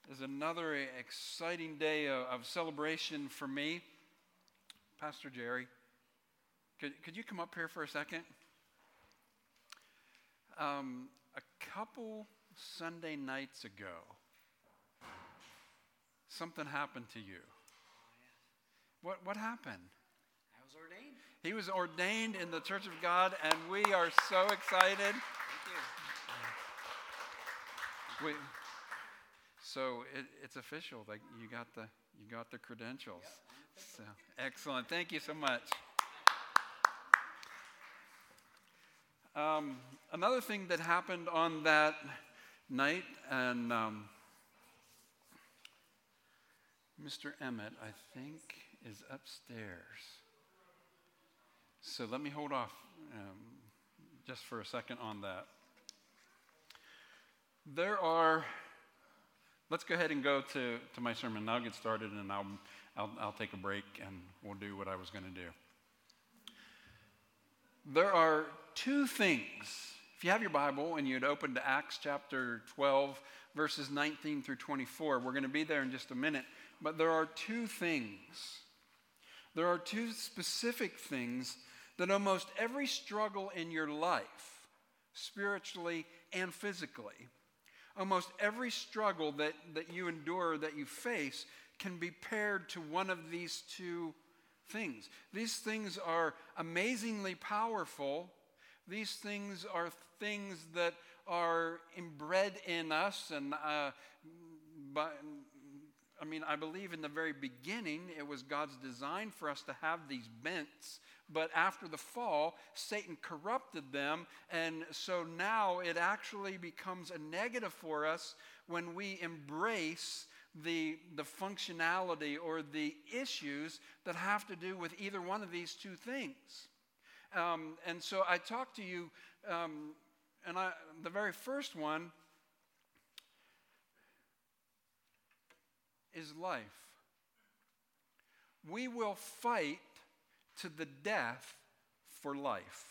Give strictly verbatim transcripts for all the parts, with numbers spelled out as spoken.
is another exciting day of, of celebration for me. Pastor Jerry, could, could you come up here for a second? Um, a couple Sunday nights ago, something happened to you. What, what happened? I was ordained. He was ordained in the Church of God, and we are so excited. Thank you. We, so it, it's official. Like you got the you got the credentials. Yep. So excellent. Thank you so much. Um, another thing that happened on that night, and um, Mister Emmett, I think, is upstairs. So let me hold off um, just for a second on that. There are, let's go ahead and go to, to my sermon. I'll get started and I'll, I'll, I'll take a break and we'll do what I was going to do. There are two things. If you have your Bible and you'd open to Acts chapter twelve, verses nineteen through twenty-four, we're going to be there in just a minute. But there are two things. There are two specific things that almost every struggle in your life, spiritually and physically, almost every struggle that, that you endure, that you face, can be paired to one of these two things. These things are amazingly powerful. These things are things that are inbred in us. And uh, but, I mean, I believe in the very beginning, it was God's design for us to have these bents. But after the fall, Satan corrupted them, and so now it actually becomes a negative for us when we embrace the, the functionality or the issues that have to do with either one of these two things. Um, and so I talked to you, um, and I, the very first one is life. We will fight to the death for life.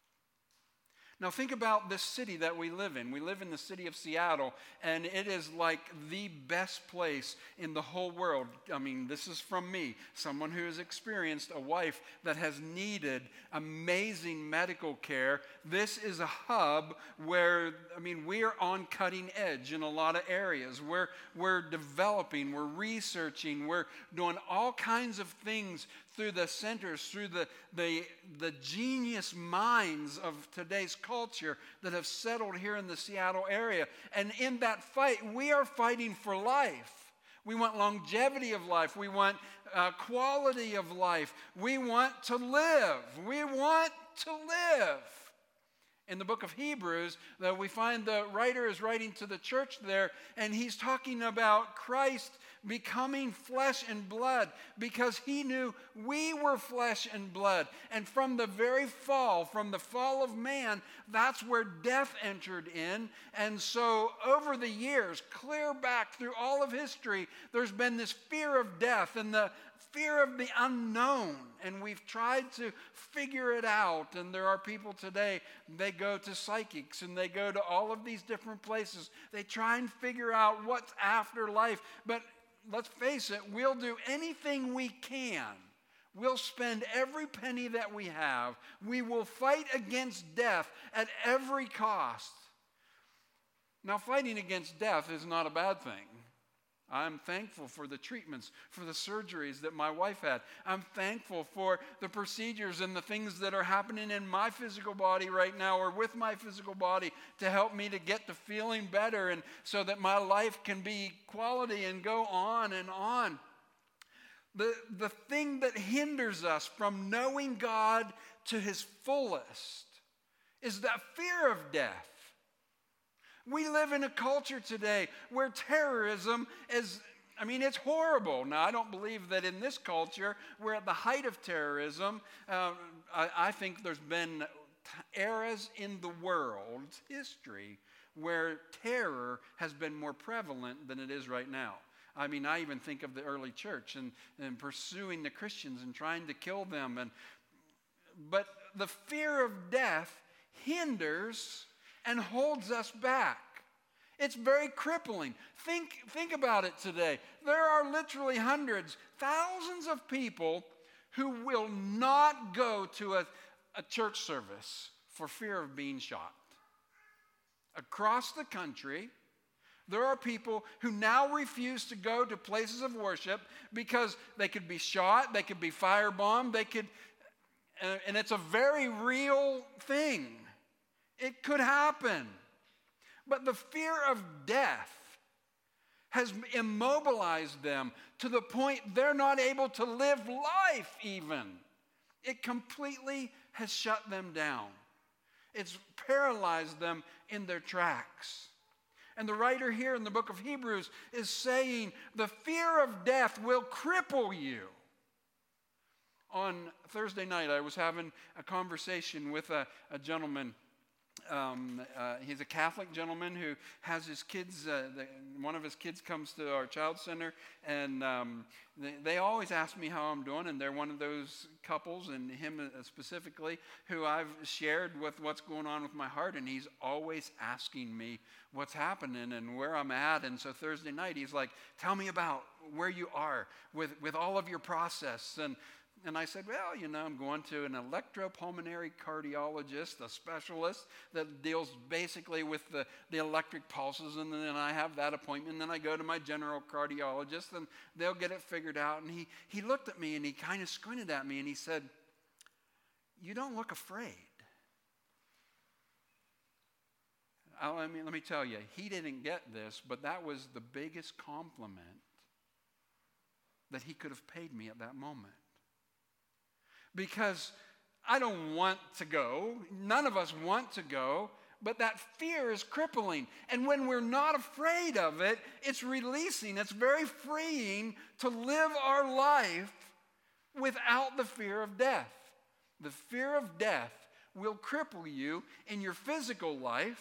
Now think about this city that we live in. We live in the city of Seattle, and it is like the best place in the whole world. I mean, this is from me, someone who has experienced a wife that has needed amazing medical care. This is a hub where, I mean, we are on cutting edge in a lot of areas. We're, we're developing, we're researching, we're doing all kinds of things through the centers, through the, the, the genius minds of today's culture that have settled here in the Seattle area. And in that fight, we are fighting for life. We want longevity of life. We want uh, quality of life. We want to live. We want to live. In the book of Hebrews, that we find the writer is writing to the church there, and he's talking about Christ becoming flesh and blood because he knew we were flesh and blood. And from the very fall, from the fall of man, that's where death entered in. And so over the years, clear back through all of history, there's been this fear of death and the fear of the unknown, and we've tried to figure it out. And there are people today, they go to psychics and they go to all of these different places. They try and figure out what's after life. But let's face it, we'll do anything we can. We'll spend every penny that we have. We will fight against death at every cost. Now, fighting against death is not a bad thing. I'm thankful for the treatments, for the surgeries that my wife had. I'm thankful for the procedures and the things that are happening in my physical body right now or with my physical body to help me to get to feeling better and so that my life can be quality and go on and on. The, the thing that hinders us from knowing God to his fullest is that fear of death. We live in a culture today where terrorism is, I mean, it's horrible. Now, I don't believe that in this culture, we're at the height of terrorism. Uh, I, I think there's been eras in the world's history where terror has been more prevalent than it is right now. I mean, I even think of the early church and, and pursuing the Christians and trying to kill them. And, but the fear of death hinders and holds us back. It's very crippling. Think, think about it today. There are literally hundreds, thousands of people who will not go to a, a church service for fear of being shot. Across the country, there are people who now refuse to go to places of worship because they could be shot, they could be firebombed, they could, and it's a very real thing. It could happen. But the fear of death has immobilized them to the point they're not able to live life even. It completely has shut them down. It's paralyzed them in their tracks. And the writer here in the book of Hebrews is saying the fear of death will cripple you. On Thursday night, I was having a conversation with a, a gentleman. Um, uh, he's a Catholic gentleman who has his kids, uh, the, one of his kids comes to our child center, and um, they, they always ask me how I'm doing, and they're one of those couples, and him specifically, who I've shared with what's going on with my heart, and he's always asking me what's happening and where I'm at. And so Thursday night, he's like, tell me about where you are with, with all of your process. And And I said, well, you know, I'm going to an electropulmonary cardiologist, a specialist that deals basically with the, the electric pulses, and then I have that appointment, and then I go to my general cardiologist, and they'll get it figured out. And he, he looked at me, and he kind of squinted at me, and he said, you don't look afraid. I mean, let me tell you, he didn't get this, but that was the biggest compliment that he could have paid me at that moment. Because I don't want to go. None of us want to go. But that fear is crippling. And when we're not afraid of it, it's releasing. It's very freeing to live our life without the fear of death. The fear of death will cripple you in your physical life.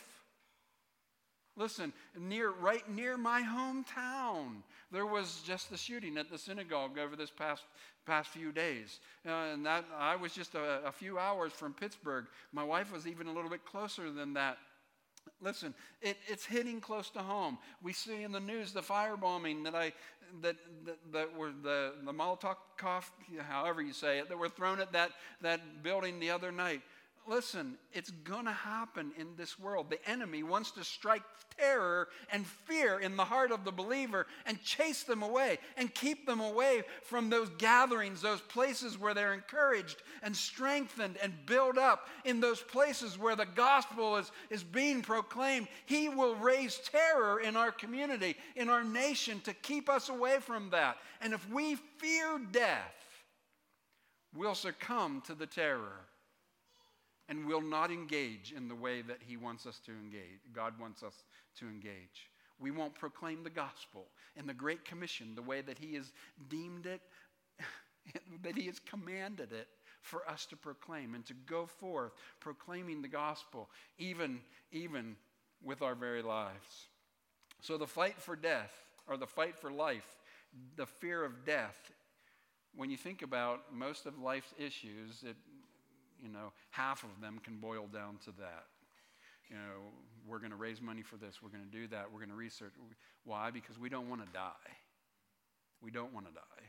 Listen, near, right near my hometown, there was just a shooting at the synagogue over this past past few days. Uh, and that I was just a, a few hours from Pittsburgh. My wife was even a little bit closer than that. Listen, it, it's hitting close to home. We see in the news the firebombing that I that that, that were the the Molotov, however you say it, that were thrown at that that building the other night. Listen, it's going to happen in this world. The enemy wants to strike terror and fear in the heart of the believer and chase them away and keep them away from those gatherings, those places where they're encouraged and strengthened and built up, in those places where the gospel is, is being proclaimed. He will raise terror in our community, in our nation, to keep us away from that. And if we fear death, we'll succumb to the terror. And will not engage in the way that he wants us to engage, God wants us to engage. We won't proclaim the gospel and the Great Commission the way that he has deemed it, that he has commanded it for us to proclaim and to go forth proclaiming the gospel, even, even with our very lives. So the fight for death, or the fight for life, the fear of death, when you think about most of life's issues, it You know, half of them can boil down to that. You know, we're going to raise money for this. We're going to do that. We're going to research. Why? Because we don't want to die. We don't want to die.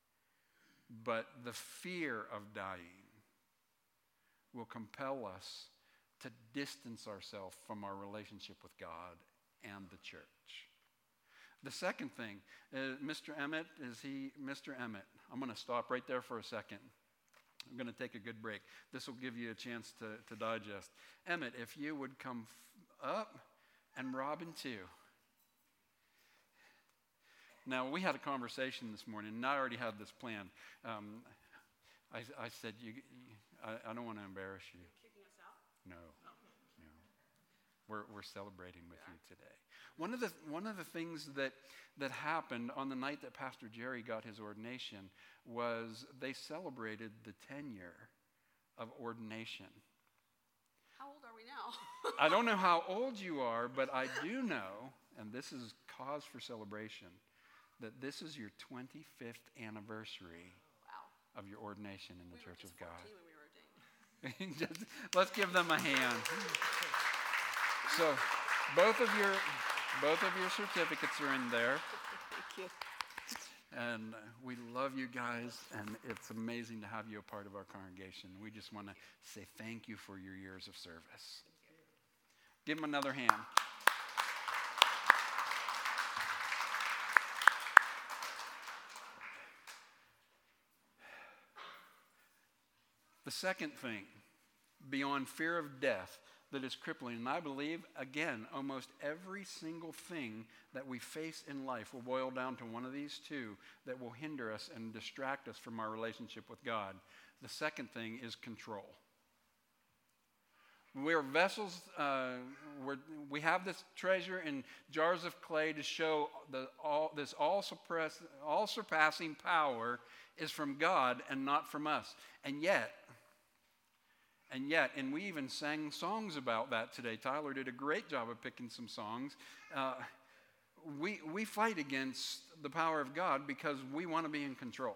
But the fear of dying will compel us to distance ourselves from our relationship with God and the church. The second thing, uh, Mister Emmett, is he, Mister Emmett, I'm going to stop right there for a second. I'm going to take a good break. This will give you a chance to, to digest. Emmett, if you would come f- up, and Robin too. Now, we had a conversation this morning, and I already had this planned. Um, I, I said, you, you, I, I don't want to embarrass you. Kicking us out? No, no. We're, we're celebrating with you today. One of the one of the things that that happened on the night that Pastor Jerry got his ordination was they celebrated the tenure of ordination. How old are we now? I don't know how old you are, but I do know, and this is cause for celebration, that this is your twenty-fifth anniversary Wow. of your ordination in the We Church were of just God. fourteen when we were ordained. Just, let's give them a hand. So both of your Both of your certificates are in there. Thank you. And we love you guys, and it's amazing to have you a part of our congregation. We just want to say thank you for your years of service. Give them another hand. The second thing, beyond fear of death, that is crippling, and I believe, again, almost every single thing that we face in life will boil down to one of these two that will hinder us and distract us from our relationship with God. The second thing is control. We're vessels, uh, we're, we have this treasure in jars of clay to show the, all, this all, suppress, all surpassing power is from God and not from us. And yet, And yet, and we even sang songs about that today. Tyler did a great job of picking some songs. Uh, we, we fight against the power of God because we want to be in control.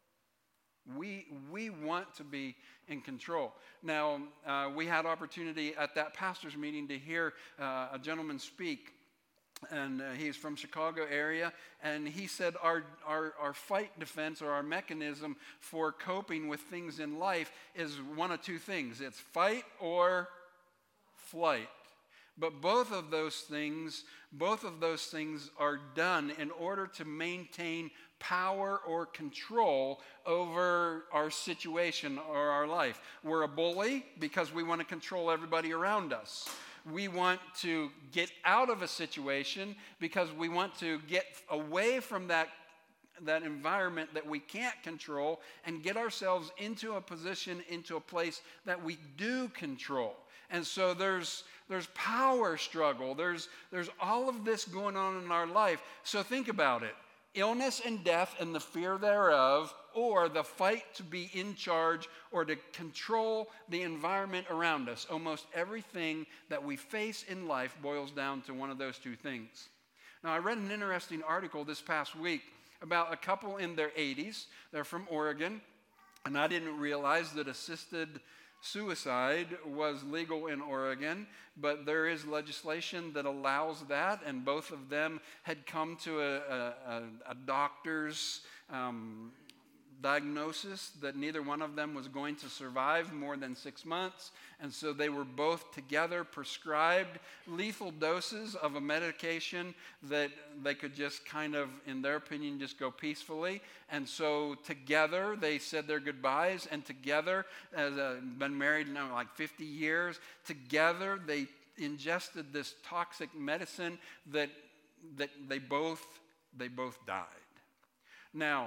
We, we want to be in control. Now, uh, we had opportunity at that pastor's meeting to hear uh, a gentleman speak. And uh, he's from Chicago area, and he said our, our, our fight defense or our mechanism for coping with things in life is one of two things. It's fight or flight. But both of those things, both of those things are done in order to maintain power or control over our situation or our life. We're a bully because we want to control everybody around us. We want to get out of a situation because we want to get away from that, that environment that we can't control and get ourselves into a position, into a place that we do control. And so there's there's power struggle. There's, there's all of this going on in our life. So think about it. Illness and death and the fear thereof, or the fight to be in charge or to control the environment around us. Almost everything that we face in life boils down to one of those two things. Now, I read an interesting article this past week about a couple in their eighties. They're from Oregon, and I didn't realize that assisted suicide was legal in Oregon, but there is legislation that allows that, and both of them had come to a, a, a doctor's um, diagnosis that neither one of them was going to survive more than six months, and so they were both together prescribed lethal doses of a medication that they could just kind of, in their opinion, just go peacefully. And so together they said their goodbyes, and together, as uh, been married now like fifty years, together they ingested this toxic medicine that that they both they both died. Now,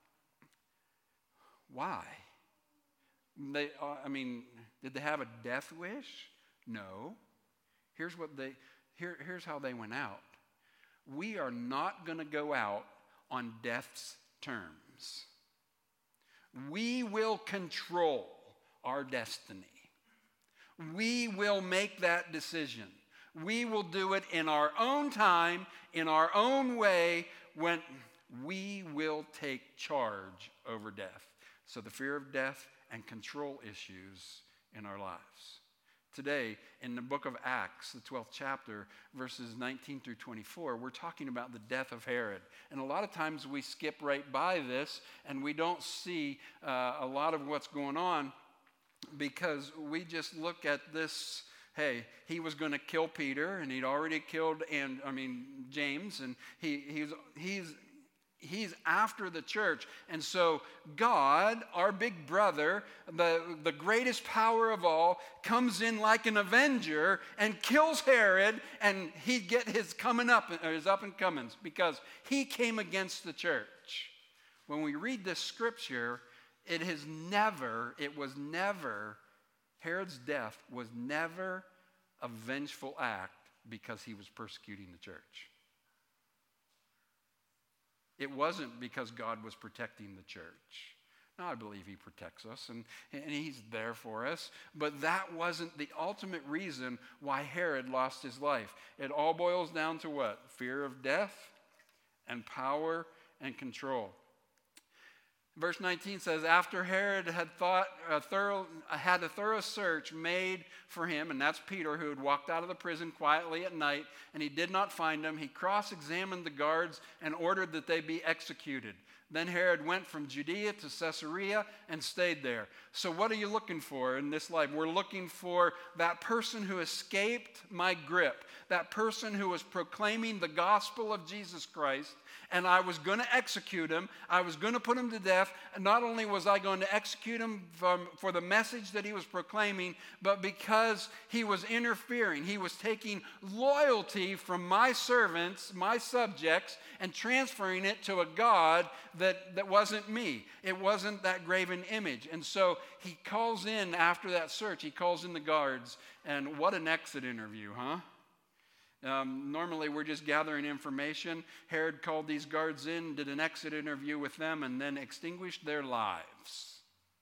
why? They, uh, I mean, did they have a death wish? No. Here's what they. Here, here's how they went out. We are not going to go out on death's terms. We will control our destiny. We will make that decision. We will do it in our own time, in our own way, when we will take charge over death. So the fear of death and control issues in our lives. Today, in the book of Acts, the twelfth chapter, verses nineteen through twenty-four, we're talking about the death of Herod. And a lot of times we skip right by this, and we don't see uh, a lot of what's going on because we just look at this. Hey, he was going to kill Peter, and he'd already killed, and I mean James, and he he's he's. He's after the church. And so God, our big brother, the, the greatest power of all, comes in like an avenger and kills Herod, and he get his coming up, or his up and comings, because he came against the church. When we read this scripture, it has never, it was never, Herod's death was never a vengeful act because he was persecuting the church. It wasn't because God was protecting the church. Now, I believe he protects us, and, and he's there for us, but that wasn't the ultimate reason why Herod lost his life. It all boils down to what? Fear of death and power and control. Verse nineteen says, after Herod had thought a thorough, had a thorough search made for him, and that's Peter who had walked out of the prison quietly at night, and he did not find him, he cross-examined the guards and ordered that they be executed. Then Herod went from Judea to Caesarea and stayed there. So what are you looking for in this life? We're looking for that person who escaped my grip, that person who was proclaiming the gospel of Jesus Christ, and I was going to execute him. I was going to put him to death. And not only was I going to execute him from, for the message that he was proclaiming, but because he was interfering. He was taking loyalty from my servants, my subjects, and transferring it to a God that, that wasn't me. It wasn't that graven image. And so he calls in, after that search, he calls in the guards. And what an exit interview, huh? Um, normally we're just gathering information. Herod called these guards in, did an exit interview with them, and then extinguished their lives.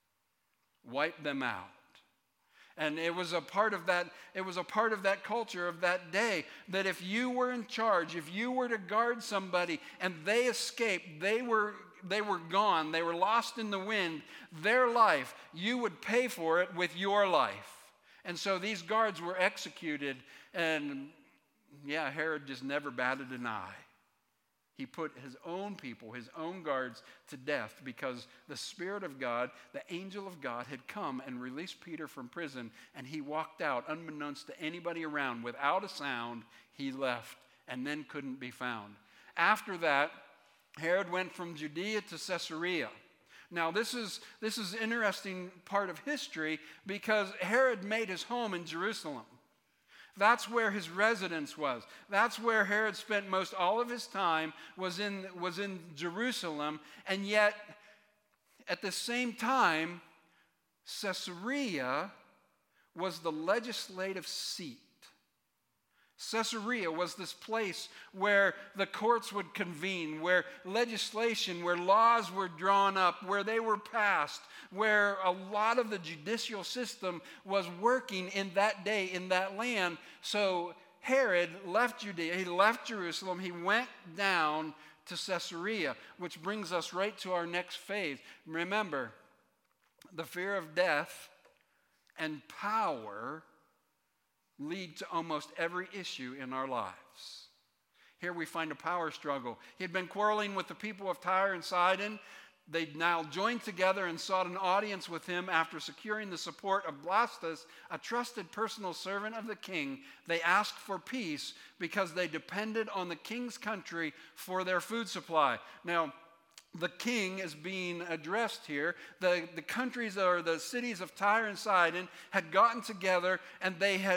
Wiped them out. And it was a part of that, it was a part of that culture of that day, that if you were in charge, if you were to guard somebody and they escaped, they were they were gone, they were lost in the wind, their life, you would pay for it with your life. And so these guards were executed, and yeah, Herod just never batted an eye. He put his own people, his own guards, to death because the Spirit of God, the angel of God, had come and released Peter from prison, and he walked out unbeknownst to anybody around. Without a sound, he left and then couldn't be found. After that, Herod went from Judea to Caesarea. Now, this is this is an interesting part of history because Herod made his home in Jerusalem. That's where his residence was. That's where Herod spent most all of his time, was in, was in Jerusalem. And yet, at the same time, Caesarea was the legislative seat. Caesarea was this place where the courts would convene, where legislation, where laws were drawn up, where they were passed, where a lot of the judicial system was working in that day, in that land. So Herod left Judea, he left Jerusalem, he went down to Caesarea, which brings us right to our next phase. Remember, the fear of death and power lead to almost every issue in our lives. Here we find a power struggle. He had been quarreling with the people of Tyre and Sidon. They now joined together and sought an audience with him. After securing the support of Blastus, a trusted personal servant of the king, they asked for peace because they depended on the king's country for their food supply. Now, the king is being addressed here. The, the countries or the cities of Tyre and Sidon had gotten together, and they had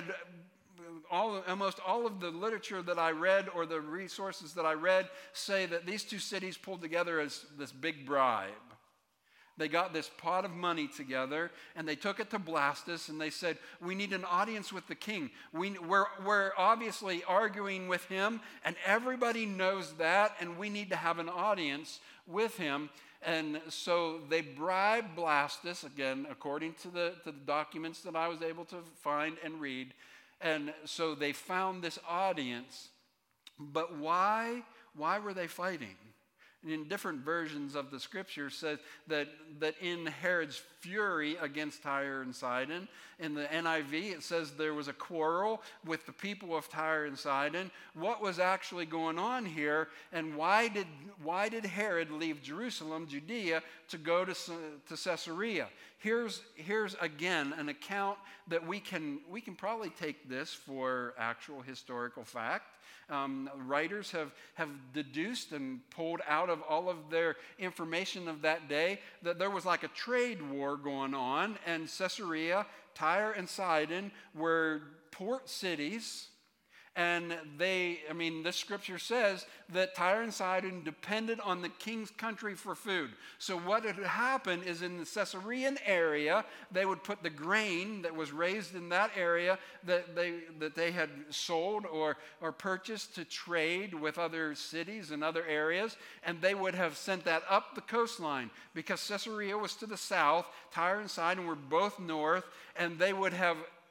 all, almost all of the literature that I read or the resources that I read say that these two cities pulled together as this big bribe. They got this pot of money together, and they took it to Blastus, and they said, we need an audience with the king. We, we're, we're obviously arguing with him, and everybody knows that, and we need to have an audience with him. And so they bribed Blastus, again, according to the, to the documents that I was able to find and read. And so they found this audience. But why, why were they fighting? In different versions of the scripture says that, that in Herod's fury against Tyre and Sidon, in the N I V it says there was a quarrel with the people of Tyre and Sidon. What was actually going on here, and why did, why did Herod leave Jerusalem, Judea, to go to, to Caesarea? Here's, here's again an account that we can, we can probably take this for actual historical fact. Um, writers have, have deduced and pulled out of all of their information of that day that there was like a trade war going on, and Caesarea, Tyre, and Sidon were port cities. And they, I mean, this scripture says that Tyre and Sidon depended on the king's country for food. So what had happened is in the Caesarean area, they would put the grain that was raised in that area that they that they had sold or, or purchased to trade with other cities and other areas, and they would have sent that up the coastline because Caesarea was to the south, Tyre and Sidon were both north, and they would have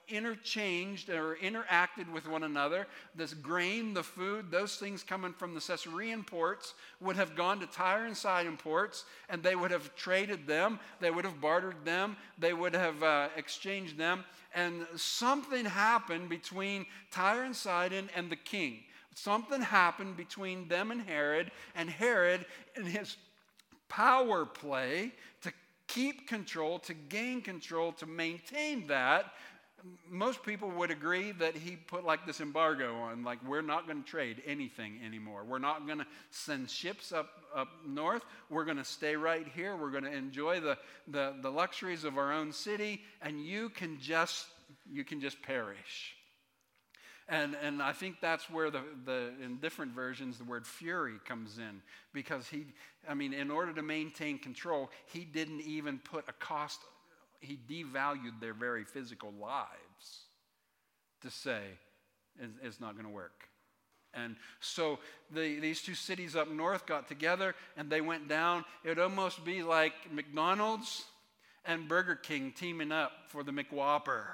interchanged or interacted with one another. This grain, the food, those things coming from the Caesarean ports would have gone to Tyre and Sidon ports, and they would have traded them. They would have bartered them. They would have uh, exchanged them. And something happened between Tyre and Sidon and the king. Something happened between them and Herod, and Herod, in his power play to keep control, to gain control, to maintain that, most people would agree that he put like this embargo on, like we're not going to trade anything anymore. We're not going to send ships up, up north. We're going to stay right here. We're going to enjoy the, the, the luxuries of our own city, and you can just, you can just perish. And and I think that's where the, the in different versions the word fury comes in, because he, I mean, in order to maintain control, he didn't even put a cost, he devalued their very physical lives to say it's, it's not going to work. And so the, these two cities up north got together and they went down. It would almost be like McDonald's and Burger King teaming up for the McWhopper.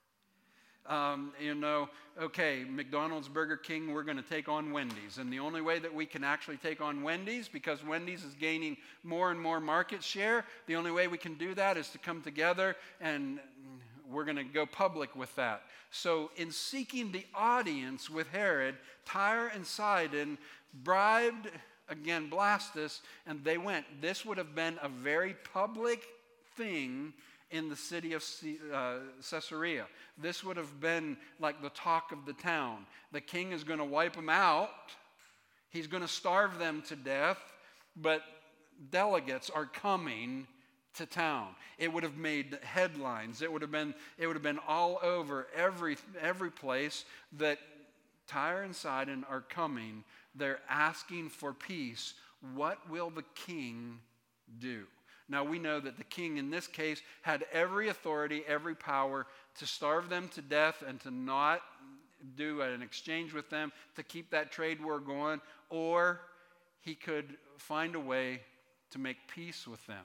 Um, you know, okay, McDonald's, Burger King, we're going to take on Wendy's. And the only way that we can actually take on Wendy's, because Wendy's is gaining more and more market share, the only way we can do that is to come together, and we're going to go public with that. So in seeking the audience with Herod, Tyre and Sidon bribed, again, Blastus, and they went. This would have been a very public thing in the city of uh, Caesarea. This would have been like the talk of the town. The king is going to wipe them out. He's going to starve them to death, but delegates are coming to town. It would have made headlines. It would have been, it would have been all over every, every place that Tyre and Sidon are coming. They're asking for peace. What will the king do? Now, we know that the king in this case had every authority, every power to starve them to death and to not do an exchange with them, to keep that trade war going, or he could find a way to make peace with them.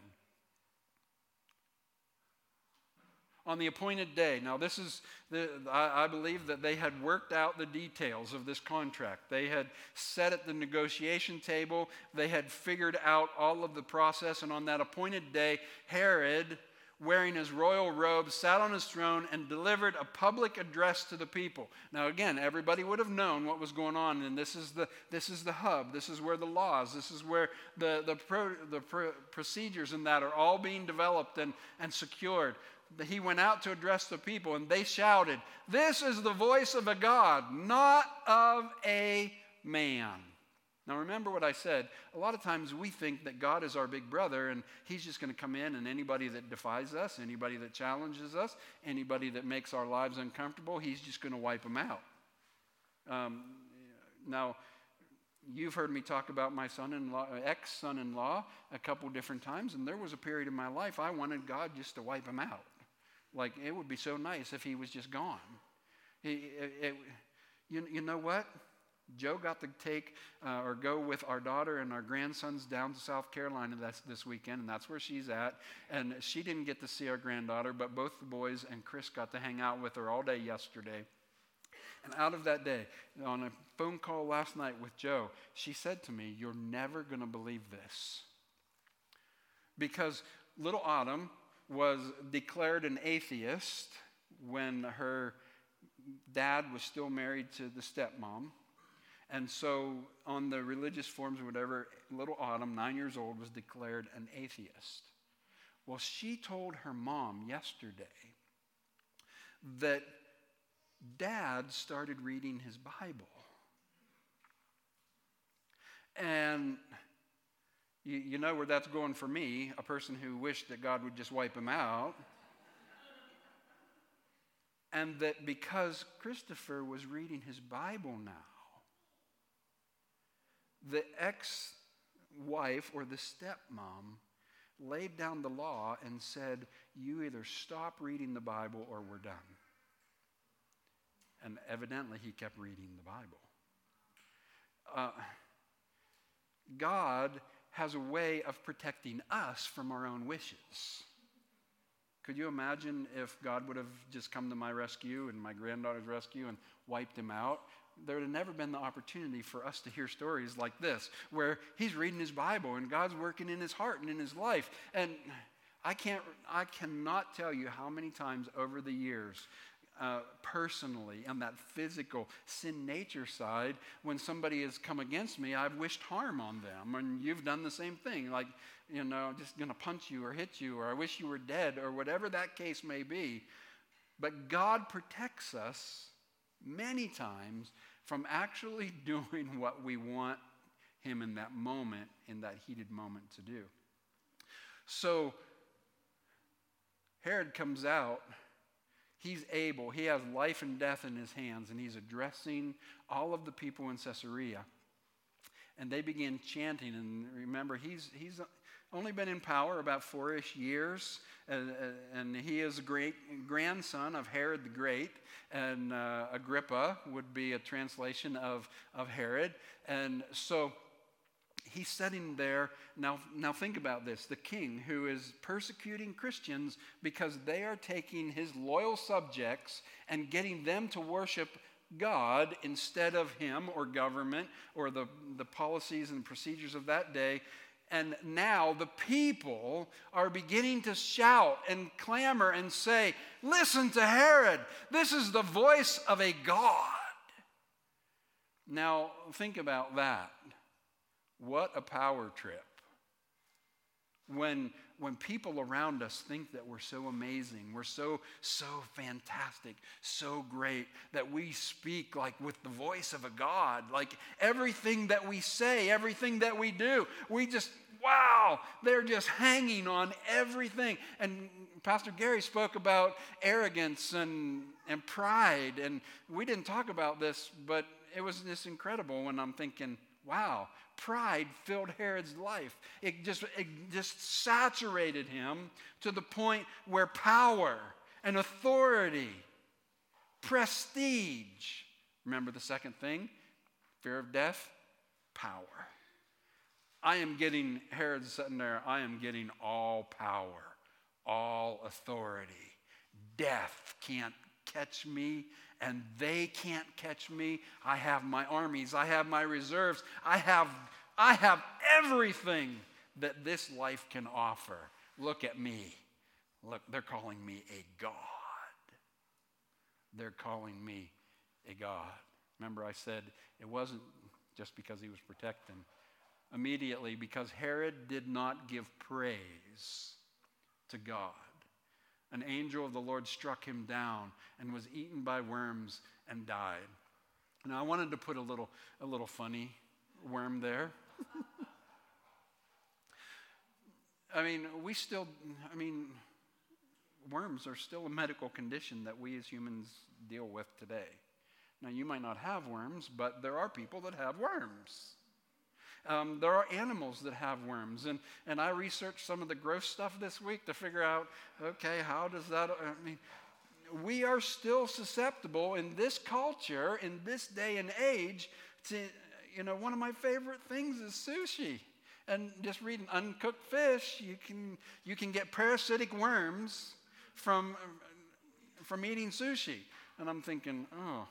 On the appointed day, now this is, the, I, I believe that they had worked out the details of this contract. They had sat at the negotiation table. They had figured out all of the process. And on that appointed day, Herod, wearing his royal robe, sat on his throne and delivered a public address to the people. Now again, everybody would have known what was going on, and this is the this is the hub. This is where the laws, this is where the the, pro, the pro, procedures and that are all being developed and, and secured. He went out to address the people, and they shouted, "This is the voice of a God, not of a man." Now remember what I said. A lot of times we think that God is our big brother, and he's just going to come in, and anybody that defies us, anybody that challenges us, anybody that makes our lives uncomfortable, he's just going to wipe them out. Um, now, you've heard me talk about my son-in-law, ex-son-in-law a couple different times, and there was a period in my life I wanted God just to wipe him out. Like, it would be so nice if he was just gone. He, it, it, you, you know what? Joe got to take uh, or go with our daughter and our grandsons down to South Carolina that's, this weekend, and that's where she's at. And she didn't get to see our granddaughter, but both the boys and Chris got to hang out with her all day yesterday. And out of that day, on a phone call last night with Joe, she said to me, "You're never going to believe this." Because little Autumn was declared an atheist when her dad was still married to the stepmom. And so on the religious forms or whatever, little Autumn, nine years old, was declared an atheist. Well, she told her mom yesterday that Dad started reading his Bible. And you, you know where that's going for me, a person who wished that God would just wipe him out. And that because Christopher was reading his Bible now, the ex-wife or the stepmom laid down the law and said, "You either stop reading the Bible or we're done." And evidently he kept reading the Bible. Uh, God has a way of protecting us from our own wishes. Could you imagine if God would have just come to my rescue and my granddaughter's rescue and wiped him out? There would have never been the opportunity for us to hear stories like this, where he's reading his Bible and God's working in his heart and in his life. And I can't, I cannot tell you how many times over the years, uh, personally, on that physical sin nature side, when somebody has come against me, I've wished harm on them. And you've done the same thing, like, you know, just going to punch you or hit you, or I wish you were dead, or whatever that case may be. But God protects us many times from actually doing what we want him in that moment, in that heated moment to do. So Herod comes out. He's able. He has life and death in his hands, and he's addressing all of the people in Caesarea. And they begin chanting. And remember, he's he's only been in power about four-ish years, and, and he is a great grandson of Herod the Great. And uh, Agrippa would be a translation of, of Herod. And so he's sitting there. Now, now think about this. The king who is persecuting Christians because they are taking his loyal subjects and getting them to worship God instead of him or government or the, the policies and procedures of that day. And now the people are beginning to shout and clamor and say, listen to Herod. This is the voice of a god. Now, think about that. What a power trip. When, when people around us think that we're so amazing, we're so, so fantastic, so great, that we speak like with the voice of a god, like everything that we say, everything that we do, we just, wow, they're just hanging on everything. And Pastor Gary spoke about arrogance and, and pride, and we didn't talk about this, but it was just incredible when I'm thinking, wow, pride filled Herod's life. It just, it just saturated him to the point where power and authority, prestige, remember the second thing, fear of death, power. I am getting, Herod's sitting there, I am getting all power, all authority. Death can't catch me, and they can't catch me. I have my armies. I have my reserves. I have, I have everything that this life can offer. Look at me. Look, they're calling me a god. They're calling me a god. Remember I said it wasn't just because he was protecting. Immediately, because Herod did not give praise to God, an angel of the Lord struck him down and was eaten by worms and died. Now, I wanted to put a little, a little funny worm there. I mean, we still, I mean, worms are still a medical condition that we as humans deal with today. Now, you might not have worms, but there are people that have worms. Um, there are animals that have worms, and, and I researched some of the gross stuff this week to figure out, okay, how does that, I mean, we are still susceptible in this culture, in this day and age, to, you know, one of my favorite things is sushi. And just reading uncooked fish, you can, you can get parasitic worms from, from eating sushi. And I'm thinking, oh.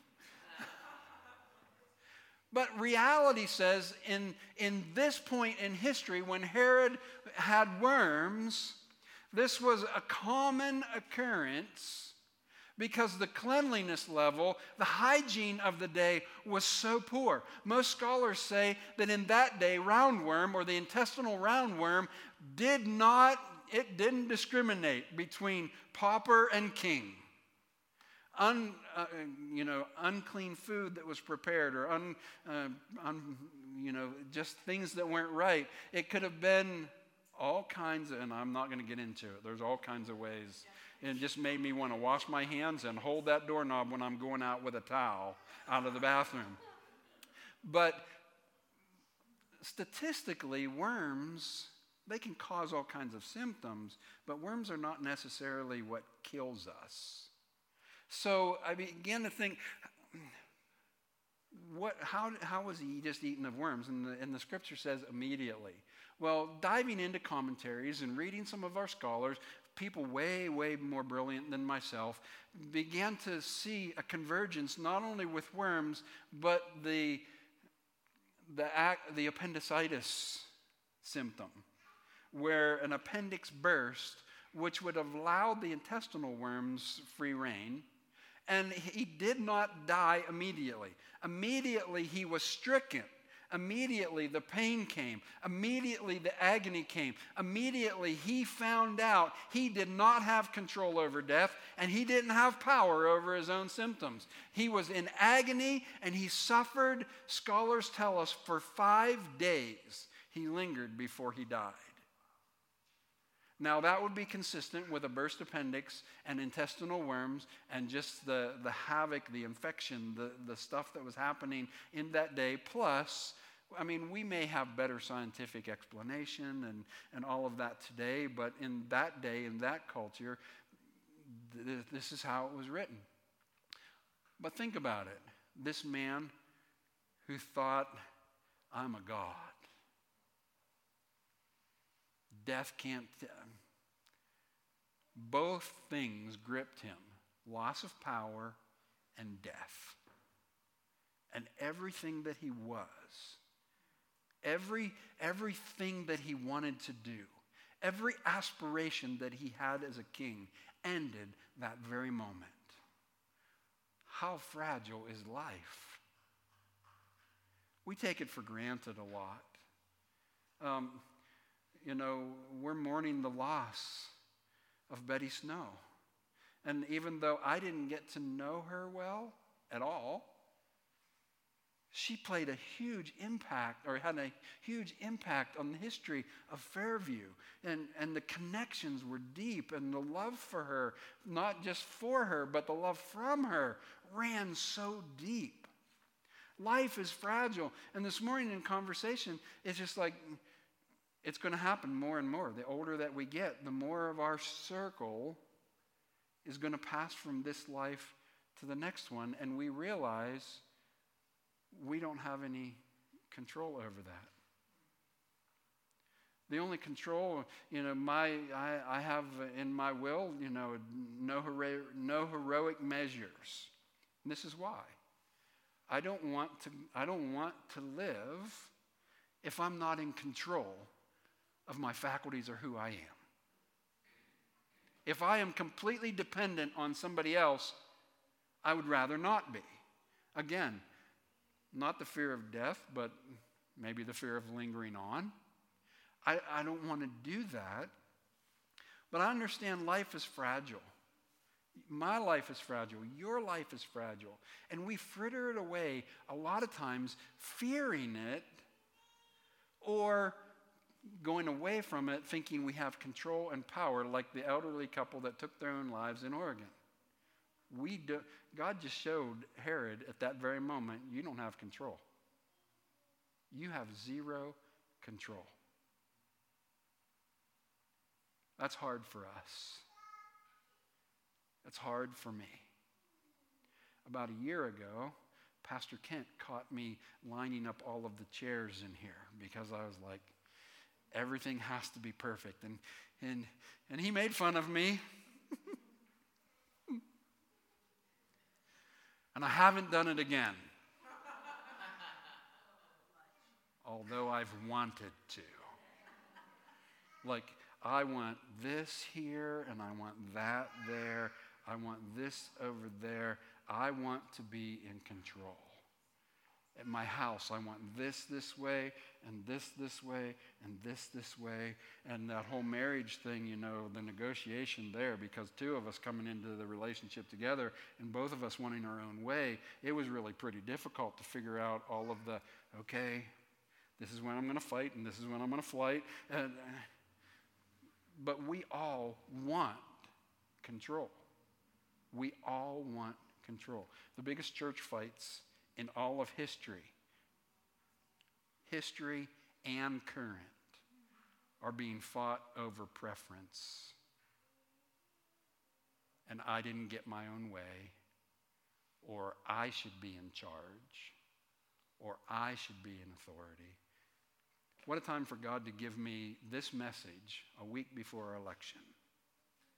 But reality says in, in this point in history, when Herod had worms, this was a common occurrence because the cleanliness level, the hygiene of the day was so poor. Most scholars say that in that day, roundworm or the intestinal roundworm did not, it didn't discriminate between pauper and king. Un, uh, you know, unclean food that was prepared, or un, uh, un, you know, just things that weren't right. It could have been all kinds of, and I'm not going to get into it. There's all kinds of ways. It just made me want to wash my hands and hold that doorknob when I'm going out with a towel out of the bathroom. But statistically, worms, they can cause all kinds of symptoms, but worms are not necessarily what kills us. So I began to think, what? How, how was he just eaten of worms? And the, and the scripture says immediately. Well, diving into commentaries and reading some of our scholars, people way, way more brilliant than myself began to see a convergence not only with worms, but the, the, act, the appendicitis symptom, where an appendix burst, which would have allowed the intestinal worms free rein. And he did not die immediately. Immediately he was stricken. Immediately the pain came. Immediately the agony came. Immediately he found out he did not have control over death, and he didn't have power over his own symptoms. He was in agony and he suffered, scholars tell us, for five days he lingered before he died. Now that would be consistent with a burst appendix and intestinal worms and just the, the havoc, the infection, the, the stuff that was happening in that day. Plus, I mean, we may have better scientific explanation and, and all of that today, but in that day, in that culture, th- this is how it was written. But think about it. This man who thought, I'm a god. Death can't, uh, both things gripped him, loss of power and death. And everything that he was, every, everything that he wanted to do, every aspiration that he had as a king ended that very moment. How fragile is life? We take it for granted a lot. Um, You know, we're mourning the loss of Betty Snow. And even though I didn't get to know her well at all, she played a huge impact, or had a huge impact on the history of Fairview. And, and the connections were deep, and the love for her, not just for her, but the love from her, ran so deep. Life is fragile. And this morning in conversation, it's just like, it's going to happen more and more. The older that we get, the more of our circle is going to pass from this life to the next one, and we realize we don't have any control over that. The only control, you know, my I, I have in my will, you know, no hero, no heroic measures. And this is why. I don't want to I don't want to live if I'm not in control of my faculties or who I am. If I am completely dependent on somebody else, I would rather not be. Again, not the fear of death, but maybe the fear of lingering on. I, I don't want to do that. But I understand life is fragile. My life is fragile. Your life is fragile. And we fritter it away a lot of times fearing it, or going away from it thinking we have control and power, like the elderly couple that took their own lives in Oregon. We do, God just showed Herod at that very moment, you don't have control. You have zero control. That's hard for us. That's hard for me. About a year ago, Pastor Kent caught me lining up all of the chairs in here because I was like, everything has to be perfect. And, and, and he made fun of me. And I haven't done it again. Although I've wanted to. Like, I want this here, and I want that there. I want this over there. I want to be in control. At my house, I want this this way, and this this way, and this this way. And that whole marriage thing, you know, the negotiation there, because two of us coming into the relationship together and both of us wanting our own way, it was really pretty difficult to figure out all of the, okay, this is when I'm going to fight, and this is when I'm going to flight. And, but we all want control. We all want control. The biggest church fights in all of history, history and current, are being fought over preference. And I didn't get my own way, or I should be in charge, or I should be in authority. What a time for God to give me this message a week before our election.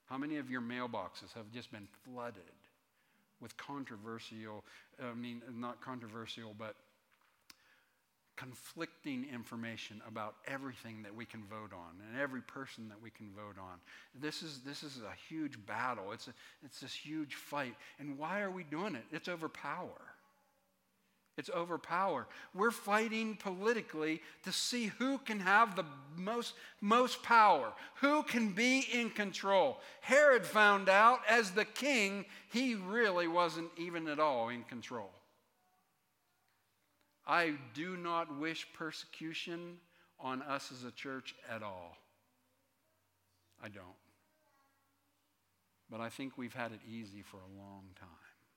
How many of your mailboxes have just been flooded with controversial, I mean, not controversial, but conflicting information about everything that we can vote on and every person that we can vote on? This is this is a huge battle. It's a, it's this huge fight. And why are we doing it? It's over power. It's over power. We're fighting politically to see who can have the most, most power, who can be in control. Herod found out as the king, he really wasn't even at all in control. I do not wish persecution on us as a church at all. I don't. But I think we've had it easy for a long time.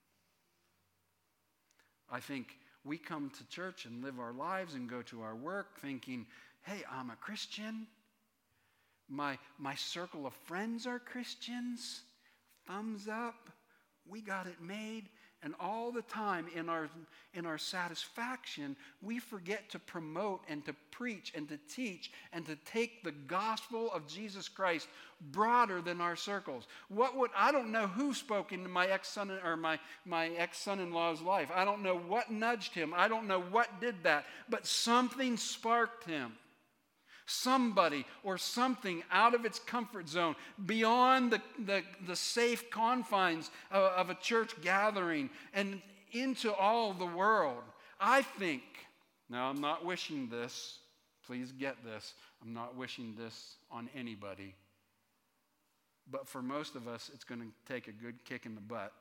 I think we come to church and live our lives and go to our work thinking, hey, I'm a Christian. My, my circle of friends are Christians. Thumbs up. We got it made. And all the time in our, in our satisfaction, we forget to promote and to preach and to teach and to take the gospel of Jesus Christ broader than our circles. What would, I don't know who spoke into my ex-son or my, my ex-son-in-law's life. I don't know what nudged him. I don't know what did that. But something sparked him. Somebody or something out of its comfort zone, beyond the, the, the safe confines of, of a church gathering and into all the world. I think, now I'm not wishing this, please get this, I'm not wishing this on anybody, but for most of us, it's going to take a good kick in the butt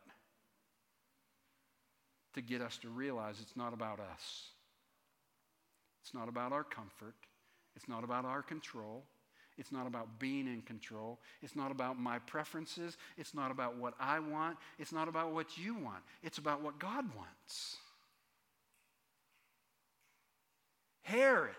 to get us to realize it's not about us. It's not about our comfort. It's not about our control. It's not about being in control. It's not about my preferences. It's not about what I want. It's not about what you want. It's about what God wants. Herod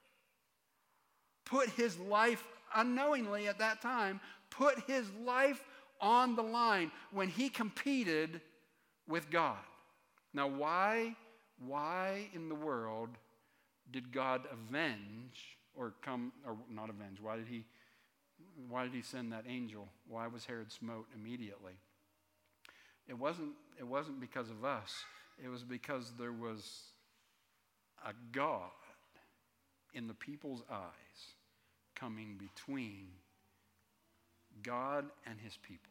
put his life, unknowingly at that time, put his life on the line when he competed with God. Now, why, why in the world did God avenge or come, or not avenge, why did he, why did he send that angel? Why was Herod smote immediately? It wasn't, it wasn't because of us. It was because there was a God in the people's eyes coming between God and his people.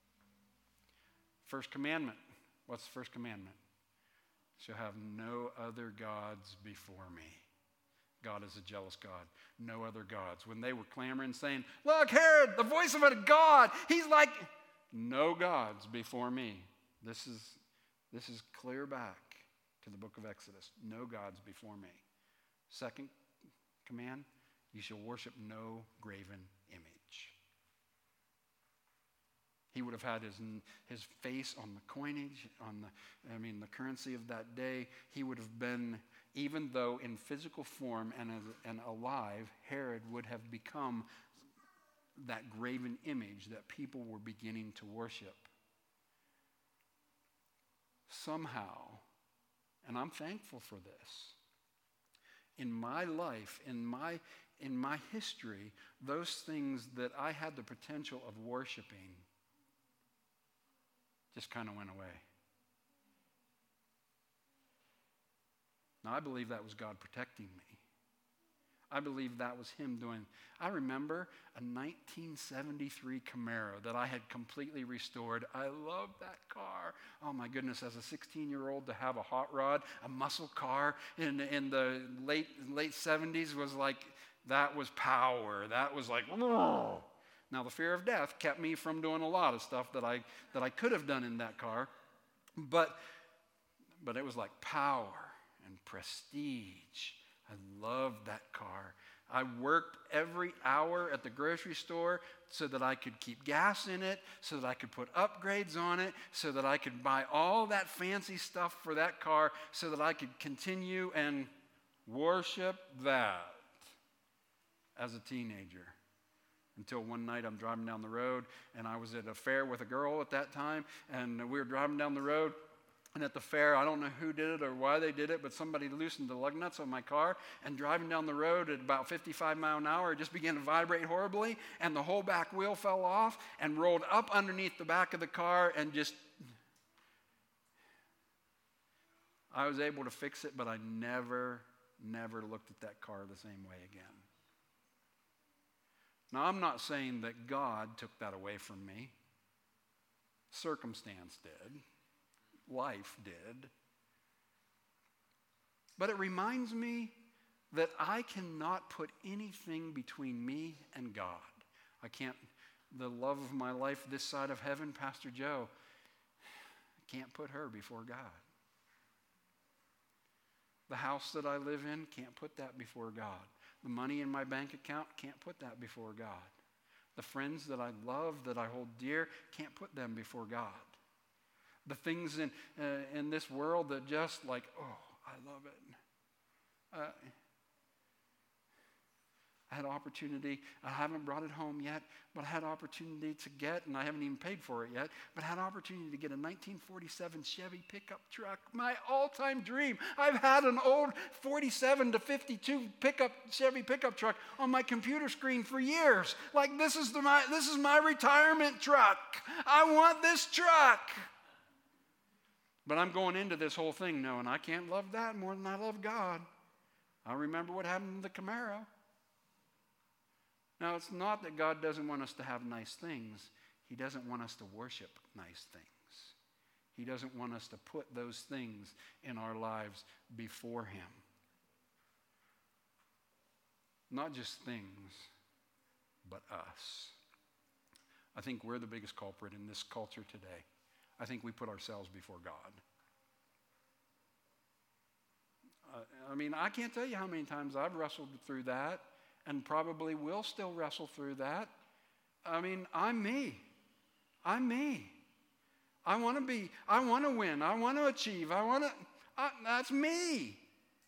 First commandment. What's the first commandment? Shall have no other gods before me. God is a jealous God. No other gods. When they were clamoring, saying, look, Herod, the voice of a God. He's like, no gods before me. This is, this is clear back to the book of Exodus. No gods before me. Second command, you shall worship no graven image. He would have had his, his face on the coinage, on the, I mean, the currency of that day. He would have been, even though in physical form and, as, and alive, Herod would have become that graven image that people were beginning to worship. Somehow, and I'm thankful for this, in my life, in my, in my history, those things that I had the potential of worshiping just kind of went away. Now, I believe that was God protecting me. I believe that was him doing. I remember a nineteen seventy-three Camaro that I had completely restored. I love that car. Oh my goodness, as a sixteen-year-old to have a hot rod, a muscle car in, in the late, late seventies was like, that was power. That was like, whoa. Now, the fear of death kept me from doing a lot of stuff that I that I could have done in that car, but but it was like power and prestige. I loved that car. I worked every hour at the grocery store so that I could keep gas in it, so that I could put upgrades on it, so that I could buy all that fancy stuff for that car, so that I could continue and worship that as a teenager. Until one night I'm driving down the road, and I was at a fair with a girl at that time, and we were driving down the road, And at the fair, I don't know who did it or why they did it, but somebody loosened the lug nuts on my car, and driving down the road at about fifty-five mile an hour, it just began to vibrate horribly, and the whole back wheel fell off and rolled up underneath the back of the car, and just, I was able to fix it, but I never, never looked at that car the same way again. Now, I'm not saying that God took that away from me. Circumstance did. Life did. But it reminds me that I cannot put anything between me and God. I can't, the love of my life this side of heaven, Pastor Joe, I can't put her before God. The house that I live in, can't put that before God. The money in my bank account, can't put that before God. The friends that I love, that I hold dear, can't put them before God. The things in uh, in this world that just like, oh, I love it. Uh, I had opportunity, I haven't brought it home yet, but I had opportunity to get, and I haven't even paid for it yet, but I had opportunity to get a nineteen forty-seven Chevy pickup truck, my all-time dream. I've had an old forty-seven to fifty-two pickup Chevy pickup truck on my computer screen for years. Like, this is the my this is my retirement truck. I want this truck. But I'm going into this whole thing knowing I can't love that more than I love God. I remember what happened to the Camaro. Now, it's not that God doesn't want us to have nice things. He doesn't want us to worship nice things. He doesn't want us to put those things in our lives before Him. Not just things, but us. I think we're the biggest culprit in this culture today. I think we put ourselves before God. Uh, I mean, I can't tell you how many times I've wrestled through that, and probably will still wrestle through that. I mean, I'm me. I'm me. I want to be, I want to win. I want to achieve. I want to, I, that's me.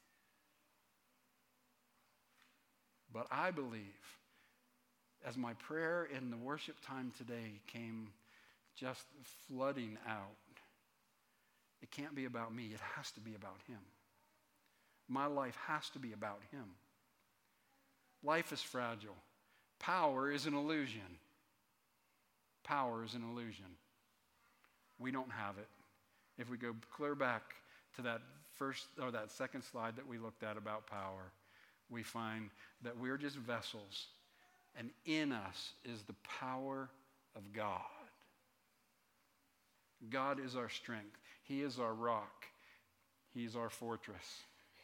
But I believe, as my prayer in the worship time today came just flooding out, it can't be about me. It has to be about Him. My life has to be about Him. Life is fragile. Power is an illusion. Power is an illusion. We don't have it. If we go clear back to that first or that second slide that we looked at about power, we find that we're just vessels, and in us is the power of God. God is our strength. He is our rock. He is our fortress.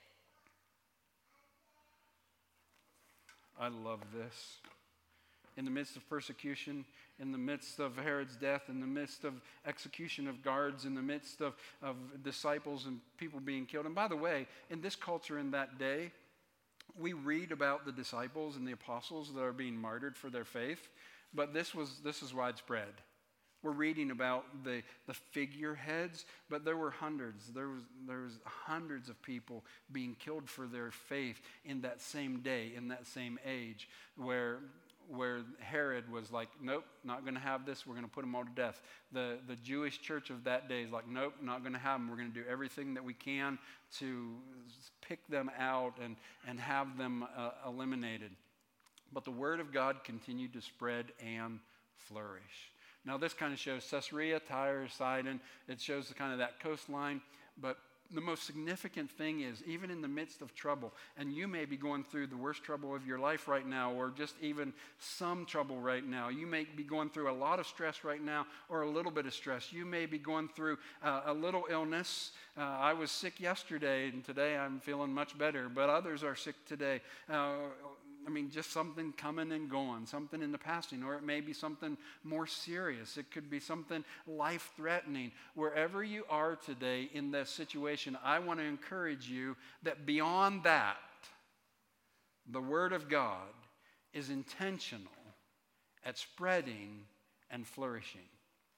I love this. In the midst of persecution, in the midst of Herod's death, in the midst of execution of guards, in the midst of, of disciples and people being killed. And by the way, in this culture in that day, we read about the disciples and the apostles that are being martyred for their faith, but this was this is widespread. We're reading about the, the figureheads, but there were hundreds. There was, there was hundreds of people being killed for their faith in that same day, in that same age, where, where Herod was like, nope, not going to have this. We're going to put them all to death. The, the Jewish church of that day is like, nope, not going to have them. We're going to do everything that we can to pick them out and, and have them uh, eliminated. But the word of God continued to spread and flourish. Now, this kind of shows Caesarea, Tyre, Sidon. It shows the kind of that coastline. But the most significant thing is, even in the midst of trouble, and you may be going through the worst trouble of your life right now, or just even some trouble right now. You may be going through a lot of stress right now, or a little bit of stress. You may be going through uh, a little illness. Uh, I was sick yesterday, and today I'm feeling much better. But others are sick today. Uh, I mean, just something coming and going, something in the passing, or it may be something more serious. It could be something life-threatening. Wherever you are today in this situation, I want to encourage you that beyond that, the Word of God is intentional at spreading and flourishing.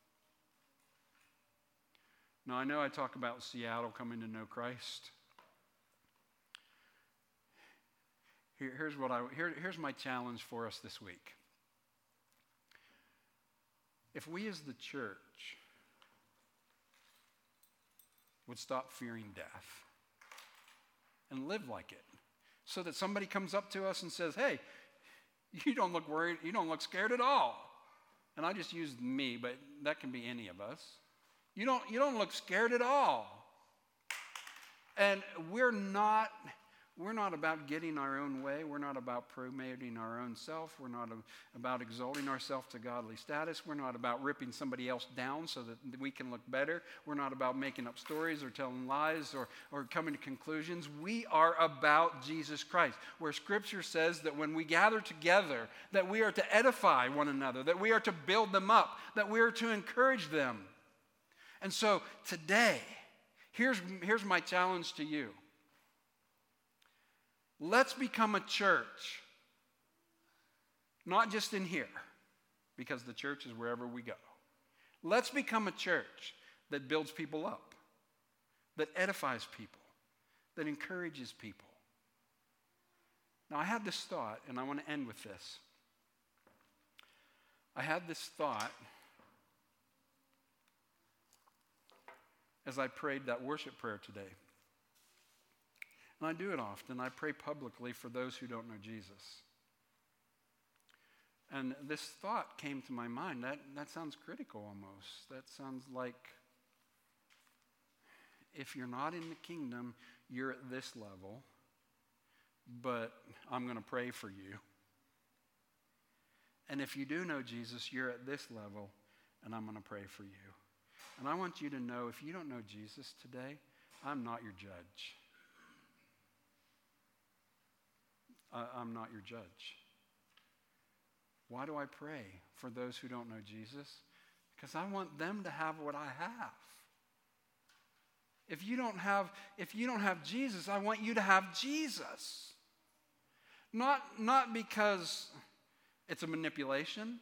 Now, I know I talk about Seattle coming to know Christ. Here, here's what I here, here's my challenge for us this week. If we as the church would stop fearing death and live like it. So that somebody comes up to us and says, hey, you don't look worried, you don't look scared at all. And I just used me, but that can be any of us. You don't, you don't look scared at all. And we're not, we're not about getting our own way. We're not about promoting our own self. We're not about exalting ourselves to godly status. We're not about ripping somebody else down so that we can look better. We're not about making up stories or telling lies or, or coming to conclusions. We are about Jesus Christ, where Scripture says that when we gather together, that we are to edify one another, that we are to build them up, that we are to encourage them. And so today, here's, here's my challenge to you. Let's become a church, not just in here, because the church is wherever we go. Let's become a church that builds people up, that edifies people, that encourages people. Now, I had this thought, and I want to end with this. I had this thought as I prayed that worship prayer today. And I do it often. I pray publicly for those who don't know Jesus. And this thought came to my mind. That, that sounds critical almost. That sounds like if you're not in the kingdom, you're at this level, but I'm going to pray for you. And if you do know Jesus, you're at this level, and I'm going to pray for you. And I want you to know, if you don't know Jesus today, I'm not your judge. Uh, I'm not your judge. Why do I pray for those who don't know Jesus? Because I want them to have what I have. If you don't have, if you don't have Jesus, I want you to have Jesus. Not, not because it's a manipulation.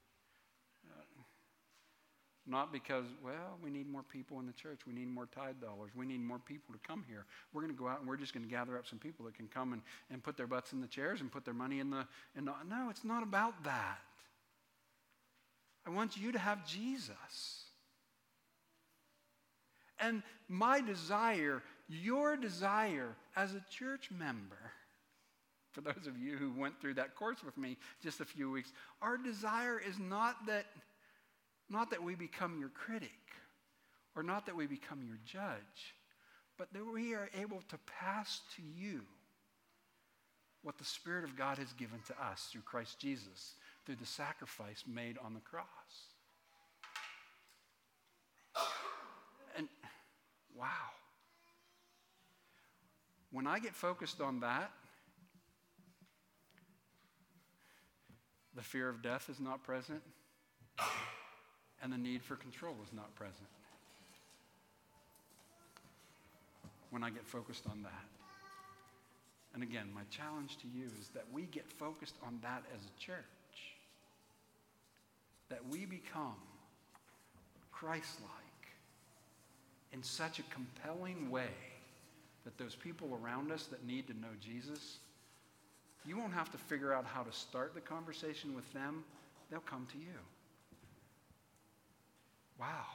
Not because, well, we need more people in the church. We need more tithe dollars. We need more people to come here. We're going to go out and we're just going to gather up some people that can come and, and put their butts in the chairs and put their money in the, in the... No, it's not about that. I want you to have Jesus. And my desire, your desire as a church member, for those of you who went through that course with me just a few weeks, our desire is not that... Not that we become your critic, or not that we become your judge, but that we are able to pass to you what the Spirit of God has given to us through Christ Jesus, through the sacrifice made on the cross. And wow. When I get focused on that, the fear of death is not present. And the need for control is not present. When I get focused on that. And again, my challenge to you is that we get focused on that as a church. That we become Christ-like in such a compelling way that those people around us that need to know Jesus, you won't have to figure out how to start the conversation with them. They'll come to you. Wow.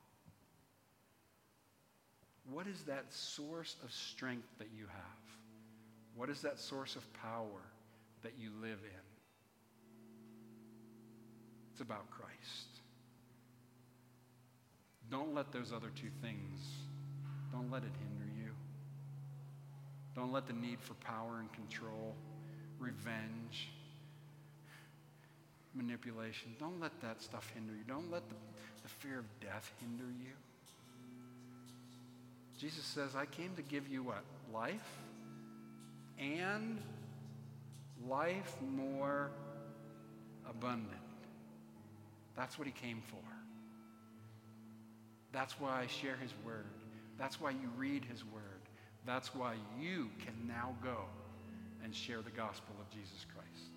What is that source of strength that you have? What is that source of power that you live in? It's about Christ. Don't let those other two things, don't let it hinder you. Don't let the need for power and control, revenge, manipulation, don't let that stuff hinder you. Don't let the The fear of death hinder you. Jesus says, I came to give you what? Life and life more abundant. That's what he came for. That's why I share his word. That's why you read his word. That's why you can now go and share the gospel of Jesus Christ.